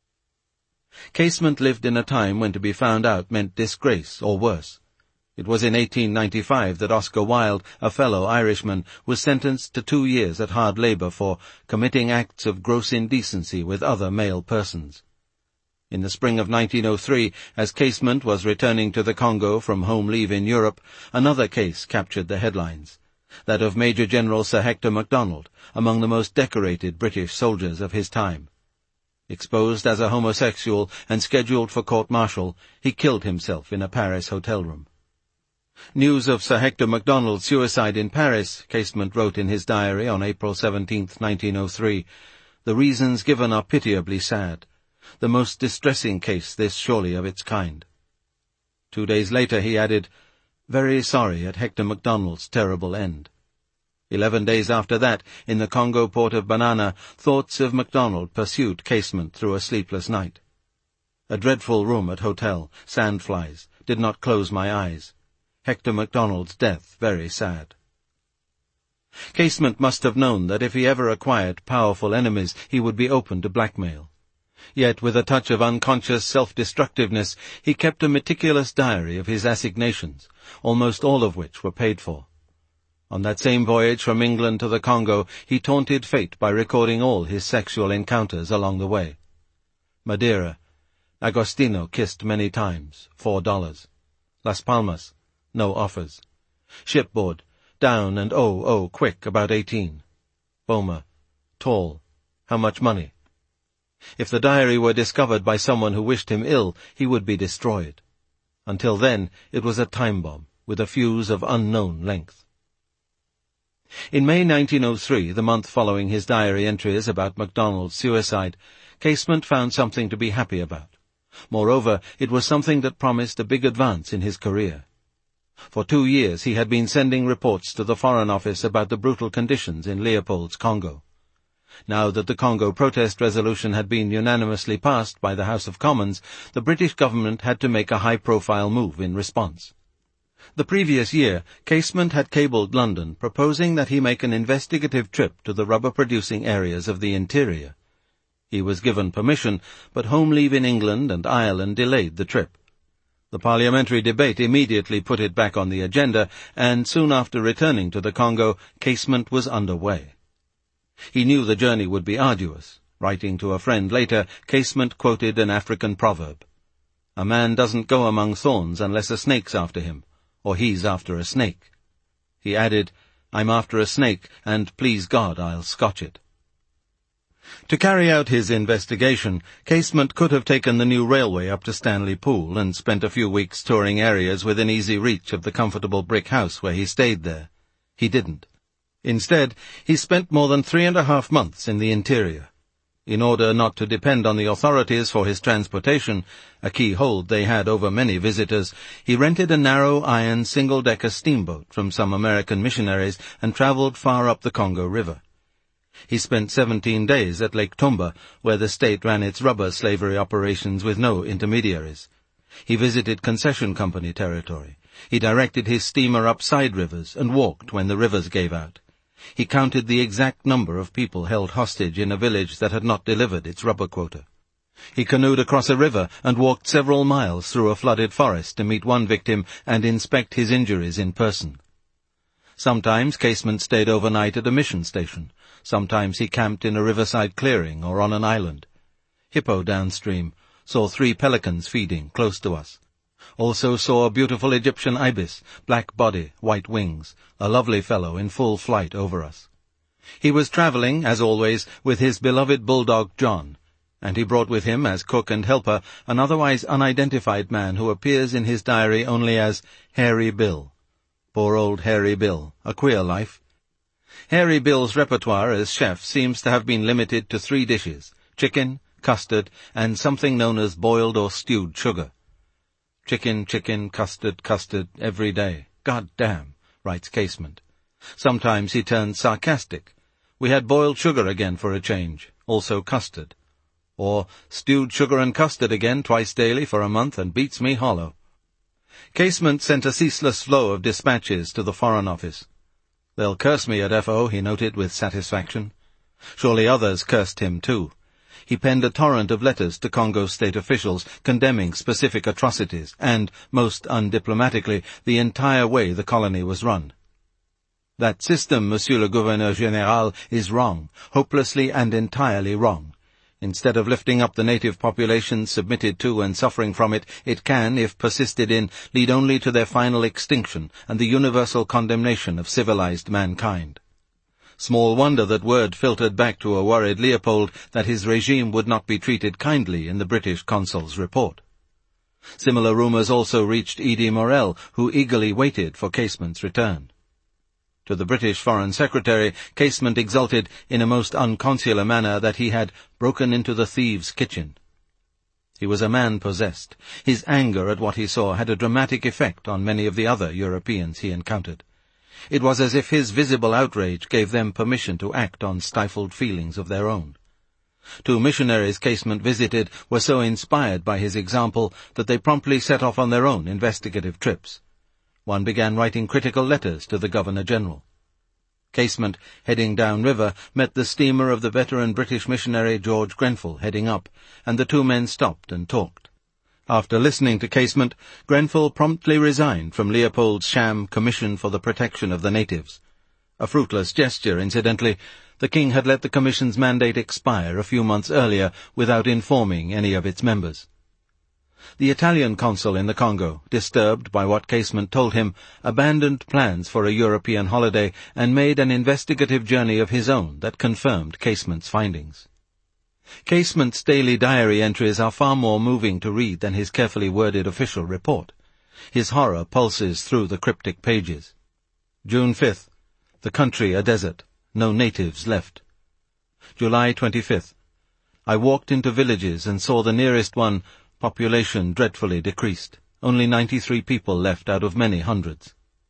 Casement lived in a time when to be found out meant disgrace or worse. It was in 1895 that Oscar Wilde, a fellow Irishman, was sentenced to 2 years at hard labour for committing acts of gross indecency with other male persons. In the spring of 1903, as Casement was returning to the Congo from home leave in Europe, another case captured the headlines, that of Major General Sir Hector MacDonald, among the most decorated British soldiers of his time. Exposed as a homosexual and scheduled for court-martial, he killed himself in a Paris hotel room. News of Sir Hector MacDonald's suicide in Paris, Casement wrote in his diary on April 17, 1903, the reasons given are pitiably sad. The most distressing case this surely of its kind. 2 days later he added, very sorry at Hector MacDonald's terrible end. 11 days after that, in the Congo port of Banana, thoughts of MacDonald pursued Casement through a sleepless night. A dreadful room at hotel, sandflies, did not close my eyes. Hector MacDonald's death very sad. Casement must have known that if he ever acquired powerful enemies, he would be open to blackmail. Yet, with a touch of unconscious self-destructiveness, he kept a meticulous diary of his assignations, almost all of which were paid for. On that same voyage from England to the Congo, he taunted fate by recording all his sexual encounters along the way. Madeira, Agostino kissed many times, $4. Las Palmas, no offers. Shipboard, down and quick, about 18. Boma, tall, how much money? If the diary were discovered by someone who wished him ill, he would be destroyed. Until then, it was a time bomb, with a fuse of unknown length. In May 1903, the month following his diary entries about MacDonald's suicide, Casement found something to be happy about. Moreover, it was something that promised a big advance in his career. For 2 years he had been sending reports to the Foreign Office about the brutal conditions in Leopold's Congo. Now that the Congo protest resolution had been unanimously passed by the House of Commons, the British government had to make a high-profile move in response. The previous year, Casement had cabled London proposing that he make an investigative trip to the rubber-producing areas of the interior. He was given permission, but Home Leave in England and Ireland delayed the trip. The parliamentary debate immediately put it back on the agenda, and soon after returning to the Congo, Casement was underway. He knew the journey would be arduous. Writing to a friend later, Casement quoted an African proverb. "A man doesn't go among thorns unless a snake's after him, or he's after a snake." He added, "I'm after a snake, and please God I'll scotch it." To carry out his investigation, Casement could have taken the new railway up to Stanley Pool and spent a few weeks touring areas within easy reach of the comfortable brick house where he stayed there. He didn't. Instead, he spent more than 3.5 months in the interior. In order not to depend on the authorities for his transportation, a key hold they had over many visitors, he rented a narrow iron single-decker steamboat from some American missionaries and travelled far up the Congo River. He spent 17 days at Lake Tumba, where the state ran its rubber slavery operations with no intermediaries. He visited concession company territory. He directed his steamer up side rivers and walked when the rivers gave out. He counted the exact number of people held hostage in a village that had not delivered its rubber quota. He canoed across a river and walked several miles through a flooded forest to meet one victim and inspect his injuries in person. Sometimes Casement stayed overnight at a mission station. Sometimes he camped in a riverside clearing or on an island. Hippo downstream saw 3 pelicans feeding close to us. Also saw a beautiful Egyptian ibis, black body, white wings, a lovely fellow in full flight over us. He was travelling, as always, with his beloved bulldog John, and he brought with him as cook and helper an otherwise unidentified man who appears in his diary only as Hairy Bill. Poor old Hairy Bill, a queer life. Hairy Bill's repertoire as chef seems to have been limited to 3 dishes, chicken, custard, and something known as boiled or stewed sugar. Chicken, custard, every day. God damn, writes Casement. Sometimes he turns sarcastic. We had boiled sugar again for a change, also custard. Or stewed sugar and custard again twice daily for a month and beats me hollow. Casement sent a ceaseless flow of dispatches to the Foreign Office. They'll curse me at FO, he noted with satisfaction. Surely others cursed him too. He penned a torrent of letters to Congo state officials condemning specific atrocities and, most undiplomatically, the entire way the colony was run. That system, Monsieur le Gouverneur Général, is wrong, hopelessly and entirely wrong. Instead of lifting up the native populations submitted to and suffering from it, it can, if persisted in, lead only to their final extinction and the universal condemnation of civilized mankind. Small wonder that word filtered back to a worried Leopold that his regime would not be treated kindly in the British consul's report. Similar rumours also reached Edie Morel, who eagerly waited for Casement's return. To the British Foreign Secretary, Casement exulted in a most unconsular manner that he had broken into the thieves' kitchen. He was a man possessed. His anger at what he saw had a dramatic effect on many of the other Europeans he encountered. It was as if his visible outrage gave them permission to act on stifled feelings of their own. 2 missionaries Casement visited were so inspired by his example that they promptly set off on their own investigative trips. One began writing critical letters to the Governor-General. Casement, heading downriver, met the steamer of the veteran British missionary George Grenfell heading up, and the 2 men stopped and talked. After listening to Casement, Grenfell promptly resigned from Leopold's sham Commission for the Protection of the Natives. A fruitless gesture, incidentally. The king had let the commission's mandate expire a few months earlier without informing any of its members. The Italian consul in the Congo, disturbed by what Casement told him, abandoned plans for a European holiday and made an investigative journey of his own that confirmed Casement's findings. Casement's daily diary entries are far more moving to read than his carefully worded official report. His horror pulses through the cryptic pages. June 5th. The country a desert. No natives left. July 25th. I walked into villages and saw the nearest one, population dreadfully decreased. Only 93 people left out of many hundreds.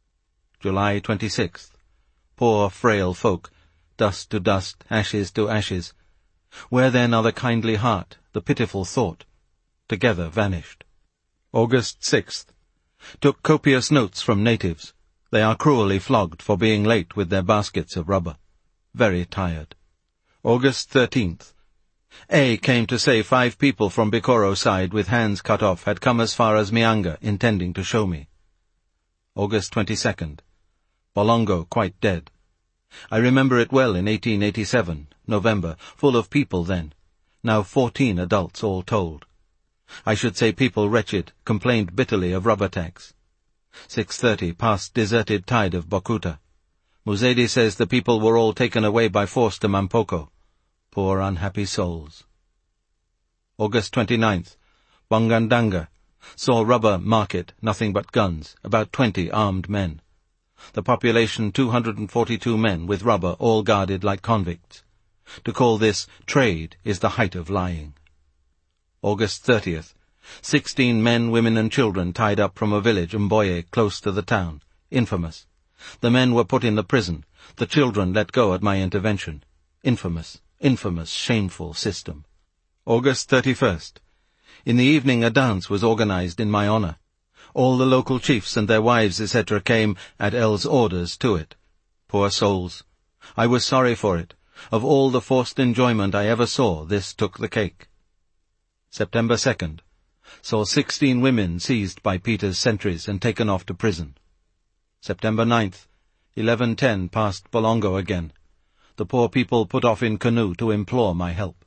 July 26th. Poor, frail folk. Dust to dust, ashes to ashes. Where then are the kindly heart, the pitiful thought? Together vanished. August 6th. Took copious notes from natives. They are cruelly flogged for being late with their baskets of rubber. Very tired. August 13th. A came to say 5 people from Bikoro side with hands cut off had come as far as Mianga, intending to show me. August 22nd. Bolongo quite dead. I remember it well in 1887, November, full of people then. Now 14 adults all told. I should say people wretched, complained bitterly of rubber tax. 6:30, past deserted tide of Bokuta. Muzedi says the people were all taken away by force to Mampoko. Poor unhappy souls. August 29th. Bongandanga. Saw rubber market, nothing but guns, about 20 armed men. The population 242 men with rubber, all guarded like convicts. To call this trade is the height of lying. August 30th. 16 men, women and children tied up from a village, Mboye, close to the town. Infamous. The men were put in the prison. The children let go at my intervention. Infamous, infamous, shameful system. August 31st. In the evening a dance was organized in my honor. All the local chiefs and their wives, etc., came, at L's orders, to it. Poor souls. I was sorry for it. Of all the forced enjoyment I ever saw, this took the cake. September 2nd. Saw 16 women seized by Peter's sentries and taken off to prison. September 9th. 11:10 past Bolongo again. The poor people put off in canoe to implore my help.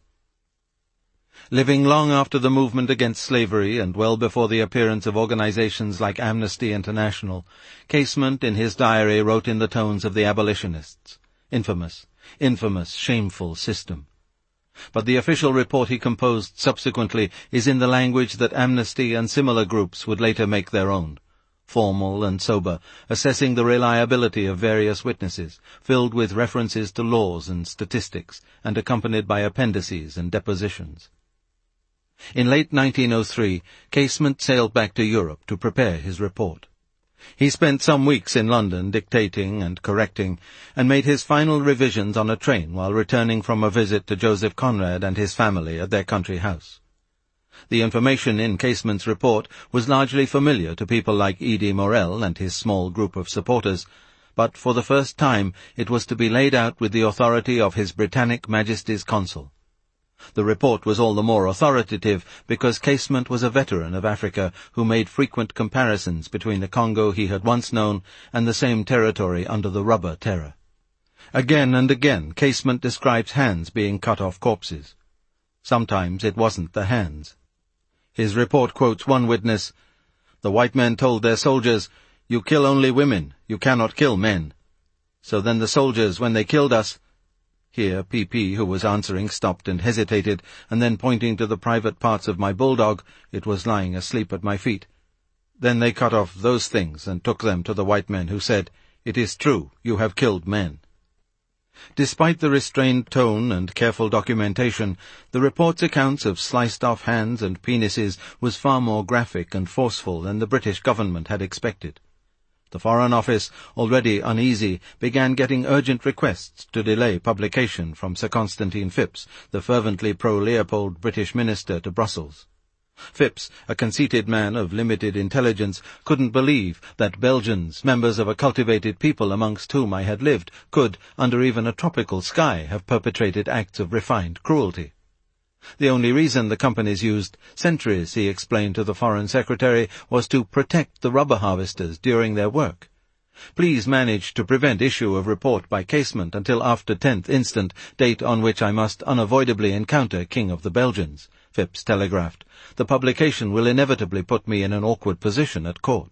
Living long after the movement against slavery and well before the appearance of organizations like Amnesty International, Casement in his diary wrote in the tones of the abolitionists, "Infamous, infamous, shameful system." But the official report he composed subsequently is in the language that Amnesty and similar groups would later make their own, formal and sober, assessing the reliability of various witnesses, filled with references to laws and statistics, and accompanied by appendices and depositions. In late 1903, Casement sailed back to Europe to prepare his report. He spent some weeks in London dictating and correcting, and made his final revisions on a train while returning from a visit to Joseph Conrad and his family at their country house. The information in Casement's report was largely familiar to people like Edie Morel and his small group of supporters, but for the first time it was to be laid out with the authority of His Britannic Majesty's Consul. The report was all the more authoritative because Casement was a veteran of Africa who made frequent comparisons between the Congo he had once known and the same territory under the rubber terror. Again and again Casement describes hands being cut off corpses. Sometimes it wasn't the hands. His report quotes one witness, "The white men told their soldiers, 'You kill only women, you cannot kill men.' So then the soldiers, when they killed us—" Here P.P., who was answering, stopped and hesitated, and then pointing to the private parts of my bulldog, it was lying asleep at my feet. "Then they cut off those things and took them to the white men, who said, 'It is true, you have killed men.'" Despite the restrained tone and careful documentation, the report's accounts of sliced-off hands and penises was far more graphic and forceful than the British government had expected. The Foreign Office, already uneasy, began getting urgent requests to delay publication from Sir Constantine Phipps, the fervently pro-Leopold British minister to Brussels. Phipps, a conceited man of limited intelligence, couldn't believe that Belgians, members of a cultivated people amongst whom I had lived, could, under even a tropical sky, have perpetrated acts of refined cruelty. The only reason the companies used sentries, he explained to the Foreign Secretary, was to protect the rubber harvesters during their work. Please manage to prevent issue of report by Casement until after 10th instant, date on which I must unavoidably encounter King of the Belgians, Phipps telegraphed. The publication will inevitably put me in an awkward position at court.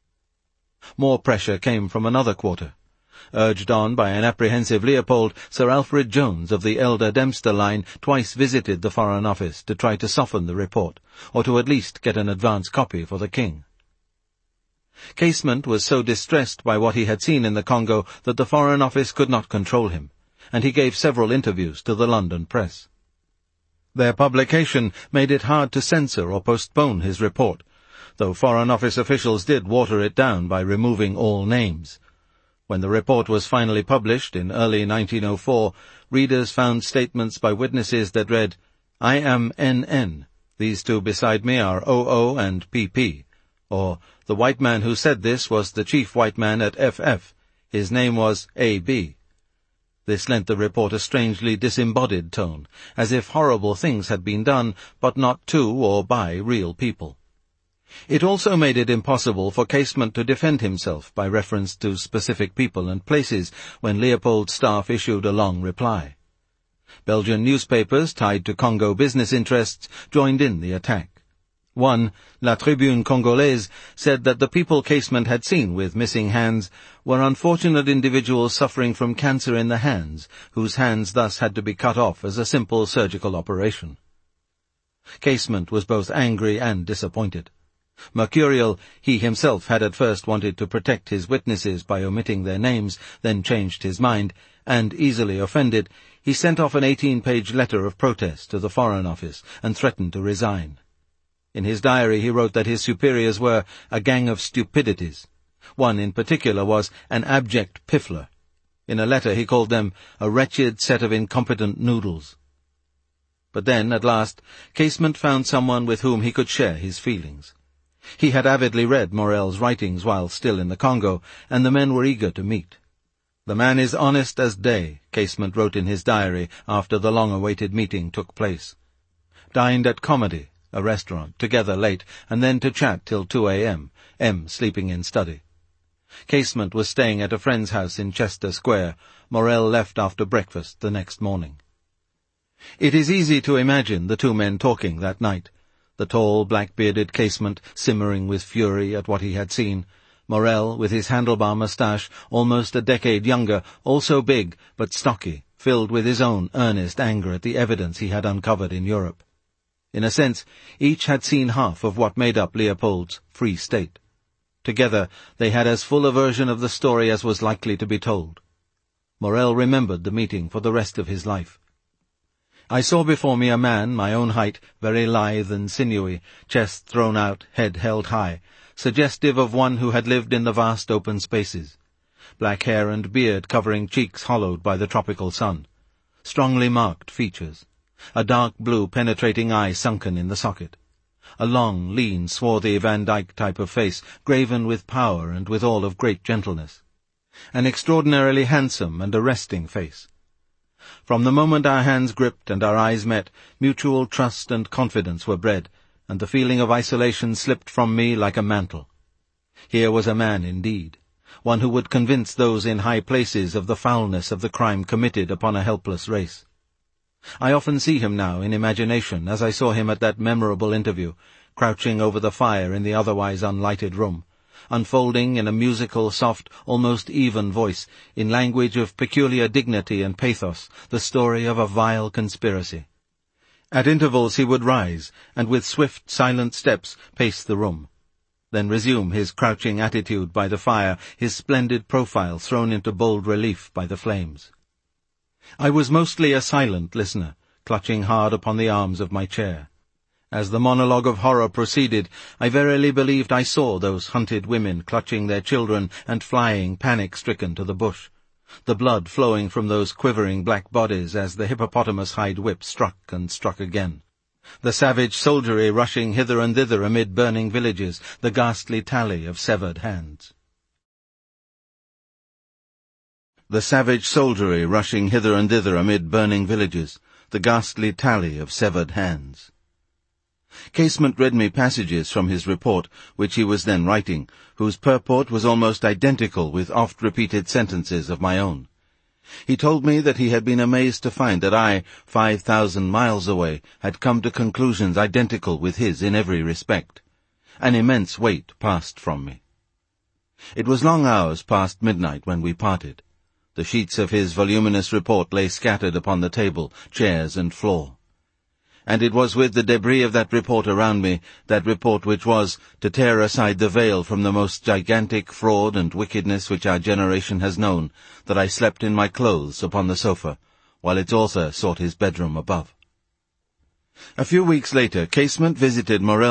More pressure came from another quarter. Urged on by an apprehensive Leopold, Sir Alfred Jones of the Elder Dempster line twice visited the Foreign Office to try to soften the report, or to at least get an advance copy for the King. Casement was so distressed by what he had seen in the Congo that the Foreign Office could not control him, and he gave several interviews to the London press. Their publication made it hard to censor or postpone his report, though Foreign Office officials did water it down by removing all names. When the report was finally published in early 1904, readers found statements by witnesses that read, "I am NN. These two beside me are OO and PP," or "The white man who said this was the chief white man at FF. His name was AB." This lent the report a strangely disembodied tone, as if horrible things had been done, but not to or by real people. It also made it impossible for Casement to defend himself by reference to specific people and places when Leopold's staff issued a long reply. Belgian newspapers tied to Congo business interests joined in the attack. One, La Tribune Congolaise, said that the people Casement had seen with missing hands were unfortunate individuals suffering from cancer in the hands, whose hands thus had to be cut off as a simple surgical operation. Casement was both angry and disappointed. Mercurial, he himself had at first wanted to protect his witnesses by omitting their names, then changed his mind, and, easily offended, he sent off an 18-page letter of protest to the Foreign Office and threatened to resign. In his diary he wrote that his superiors were a gang of stupidities. One in particular was an abject piffler. In a letter he called them a wretched set of incompetent noodles. But then, at last, Casement found someone with whom he could share his feelings. He had avidly read Morel's writings while still in the Congo, and the men were eager to meet. "The man is honest as day," Casement wrote in his diary after the long-awaited meeting took place. "Dined at Comedy, a restaurant, together late, and then to chat till 2 a.m., M sleeping in study. Casement was staying at a friend's house in Chester Square. Morel left after breakfast the next morning." It is easy to imagine the two men talking that night, the tall, black-bearded Casement simmering with fury at what he had seen, Morel, with his handlebar moustache, almost a decade younger, also big but stocky, filled with his own earnest anger at the evidence he had uncovered in Europe. In a sense, each had seen half of what made up Leopold's Free State. Together, they had as full a version of the story as was likely to be told. Morel remembered the meeting for the rest of his life. "I saw before me a man, my own height, very lithe and sinewy, chest thrown out, head held high, suggestive of one who had lived in the vast open spaces. Black hair and beard covering cheeks hollowed by the tropical sun. Strongly marked features. A dark blue penetrating eye sunken in the socket. A long, lean, swarthy Van Dyck type of face, graven with power and withal of great gentleness. An extraordinarily handsome and arresting face. From the moment our hands gripped and our eyes met, mutual trust and confidence were bred, and the feeling of isolation slipped from me like a mantle. Here was a man indeed, one who would convince those in high places of the foulness of the crime committed upon a helpless race. I often see him now in imagination, as I saw him at that memorable interview, crouching over the fire in the otherwise unlighted room, unfolding in a musical, soft, almost even voice, in language of peculiar dignity and pathos, the story of a vile conspiracy. At intervals he would rise, and with swift, silent steps pace the room, then resume his crouching attitude by the fire, his splendid profile thrown into bold relief by the flames. I was mostly a silent listener, clutching hard upon the arms of my chair. As the monologue of horror proceeded, I verily believed I saw those hunted women clutching their children and flying panic-stricken to the bush, the blood flowing from those quivering black bodies as the hippopotamus-hide whip struck and struck again, the savage soldiery rushing hither and thither amid burning villages, the ghastly tally of severed hands. The savage soldiery rushing hither and thither amid burning villages, the ghastly tally of severed hands. Casement read me passages from his report, which he was then writing, whose purport was almost identical with oft-repeated sentences of my own. He told me that he had been amazed to find that I, 5,000 miles away, had come to conclusions identical with his in every respect. An immense weight passed from me. It was long hours past midnight when we parted. The sheets of his voluminous report lay scattered upon the table, chairs, and floor. and it was with the debris of that report around me, that report which was to tear aside the veil from the most gigantic fraud and wickedness which our generation has known, that I slept in my clothes upon the sofa, while its author sought his bedroom above. A few weeks later, Casement visited Morrel